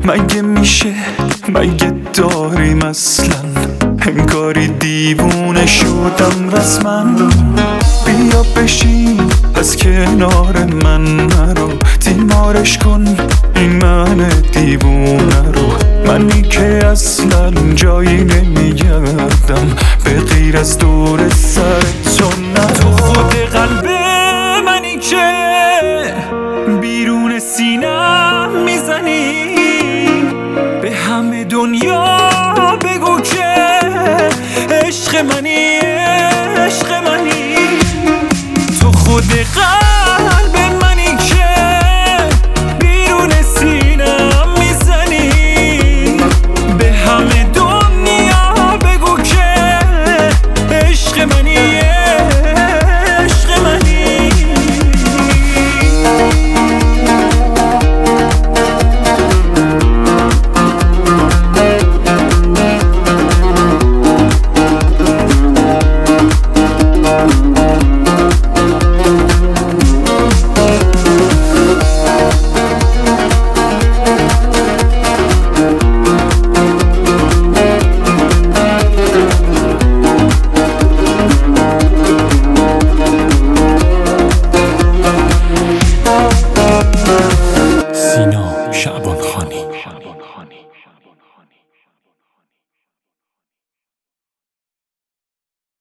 مگه میشه، مگه داریم اصلا؟ انگاری دیوونه شدم رسما. بیا بشین از کنار من نرو، تیمارش کن این من دیوونه رو. منی که اصلا جایی نمیگردم به غیر از دور سر تو. نه تو خود قلب منی که بیرون سینم میزنی، به همه دنیا بگو که عشق منی.